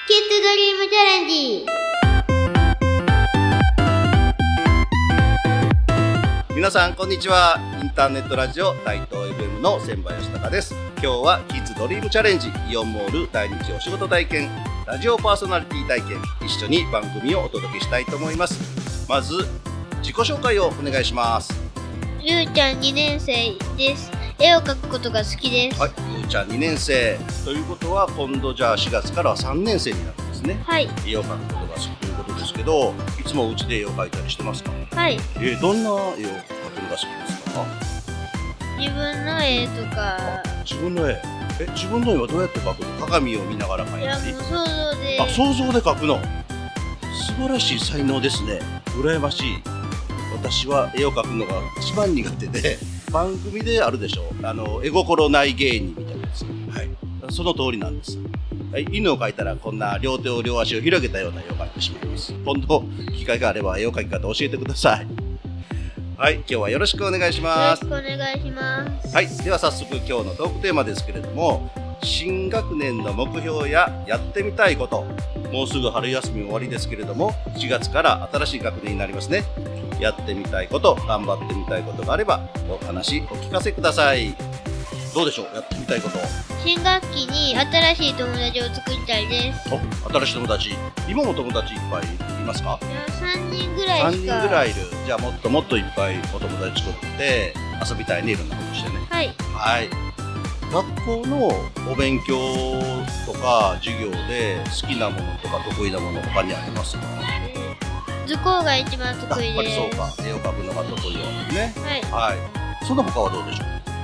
キッズドリームチャレンジ。 皆さんこんにちは。インターネットラジオ大東 FM の千葉義孝です。今日はキッズドリームチャレンジイオンモール第日お仕事体験ラジオパーソナリティ体験、一緒に番組をお届けしたいと思います。まず自己紹介をお願いします。 ゆうちゃん2年生です。絵を描くことが好きです。 はい、ゆうちゃん2年生ということは今度じゃあ4月からは3年生になるんですね。 はい。 絵を描くことが好きということですけど、いつもお家で絵を描いたりしてますか？ はい。 どんな絵を描くのが好きですか？ 自分の絵とか。 自分の絵。自分の絵はどうやって描くの？鏡を見ながら描いいや、 たり。 もう想像で。 想像で描くの。素晴らしい才能ですね。羨ましい。私は絵を描くのが一番苦手で、番組であるでしょう。絵心ない芸人みたいなやつ。はい。その通りなんです。はい、犬を描いたらこんな両手を両足を広げたような絵を描いてしまいます。今度機会があれば絵を描き方教えてください。はい、今日はよろしくお願いします。 よろしくお願いします。 はい、では早速今日のトークテーマですけれども、新学年の目標ややってみたいこと。もうすぐ春休み終わりですけれども、7月から新しい学年になりますね。やってみたいこと、頑張ってみたいことがあればお話お聞かせください。どうでしょう、やってみたいこと。 新学期に新しい友達を作りたいです。 新しい友達。今も友達いっぱいいますか？ いや、3人ぐらいしか。 3人ぐらいいる。じゃあもっともっといっぱいお友達作って遊びたいね、いろんなことしてね。 はい。 はい。学校のお勉強とか授業で好きなものとか得意なもの他にありますか？ 図工が一番得意です。 やっぱりそうか。絵を描くのが得意なんですね。 はい。 はい。その他はどうでしょう？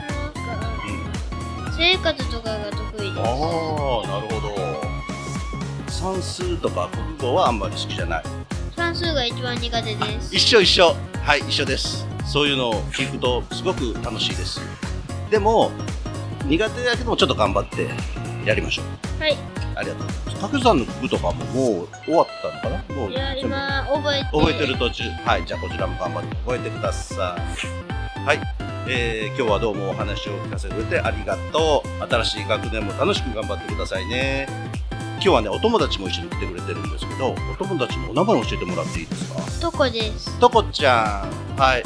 生活とかが得意です。 なるほど。算数とか国語はあんまり好きじゃない。 算数が一番苦手です。 一緒。はい、一緒です。そういうのを聞くとすごく楽しいです。でも苦手だけどもちょっと頑張ってやりましょう。 はい。 ありがとうございます。掛け算の国とかももう終わったのかな？もういや、今覚えてる途中。はい、じゃあこちらも頑張って覚えてください。はい。今日はどうもお話を聞かせてくれてありがとう。新しい学年も楽しく頑張ってくださいね。今日はね、お友達も一緒に来てくれてるんですけど、お友達のお名前を教えてもらっていいですか？ とこです。 とこちゃん。はい。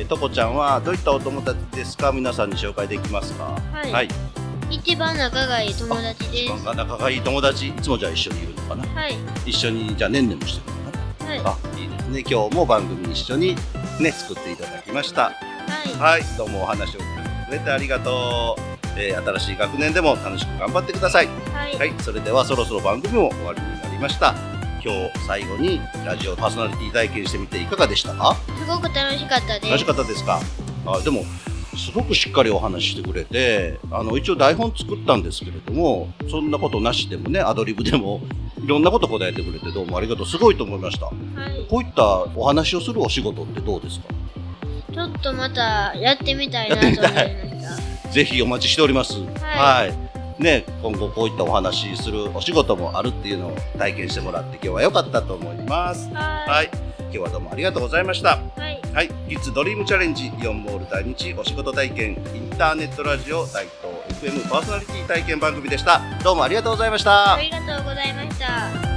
とこちゃんはどういったお友達ですか？皆さんに紹介できますか？ はい。一番仲がいい友達です。 一番仲がいい友達。いつもじゃあ一緒にいるのかな？はい。一緒にじゃあねんねんもしてるのかな？はい。いいですね。今日も番組に一緒にね作っていただきました。はい、どうもお話を聞かせてくれてありがとう。新しい学年でも楽しく頑張ってください。はい、それではそろそろ番組も終わりになりました。今日最後にラジオパーソナリティ体験してみていかがでしたか？ すごく楽しかったです。 楽しかったですか？でもすごくしっかりお話ししてくれて、一応台本作ったんですけれども、そんなことなしでもね、アドリブでもいろんなこと答えてくれてどうもありがとう。すごいと思いました。はい、こういったお話をするお仕事ってどうですか？ ちょっとまたやってみたいなと思いました。 ぜひお待ちしております。はい。ね、今後こういったお話するお仕事もあるっていうのを体験してもらって今日は良かったと思います。はい。今日はどうもありがとうございました。はい。キッズドリームチャレンジイオンモール第日お仕事体験インターネットラジオ大東 FM パーソナリティ体験番組でした。どうもありがとうございました。 ありがとうございました。